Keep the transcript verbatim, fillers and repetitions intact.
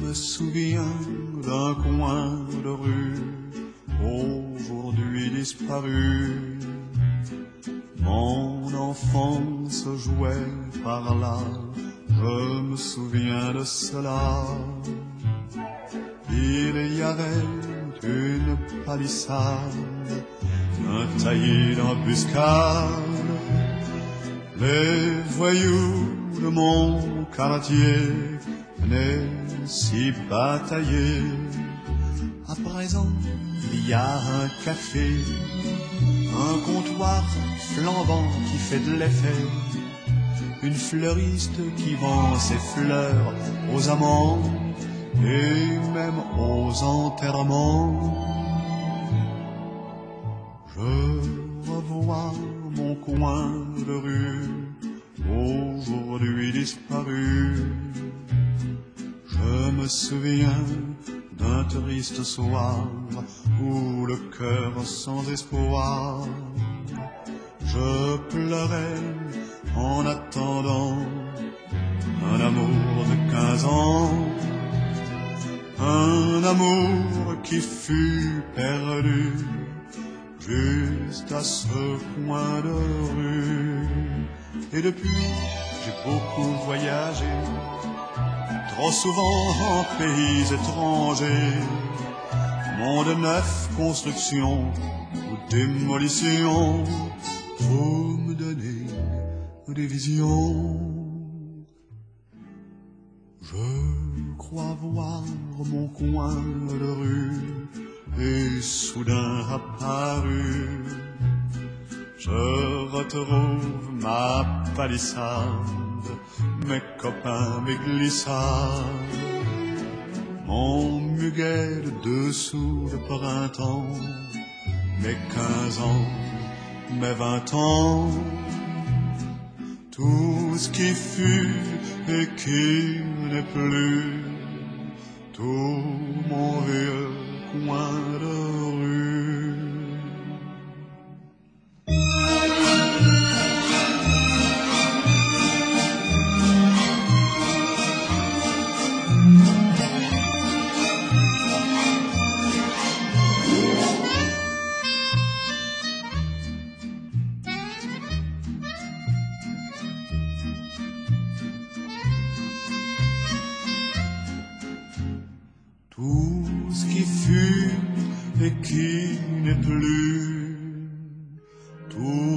me souviens d'un coin de rue aujourd'hui disparu. Mon enfance jouait par là, je me souviens de cela. Il y avait une palissade, un taillis d'embuscade. Les voyous de mon quartier venaient s'y batailler. À présent, il y a un café, un comptoir flambant qui fait de l'effet, une fleuriste qui vend ses fleurs aux amants et même aux enterrements. Je revois mon coin de rue aujourd'hui disparu. Je me souviens d'un triste soir où le cœur sans espoir, je pleurais en attendant un amour de quinze ans, un amour qui fut perdu juste à ce coin de rue. Et depuis, j'ai beaucoup voyagé, trop souvent en pays étrangers, monde neuf, construction ou démolition, faut me donner des visions. Je crois voir mon coin de rue et soudain apparu, je retrouve ma palissade, mes copains, mes glissades, mon muguet de dessous de printemps, mes quinze ans, mes vingt ans, tout ce qui fut et qui n'est plus, tout mon vieux coin de rue. Tout ce qui fut et qui n'est plus, tout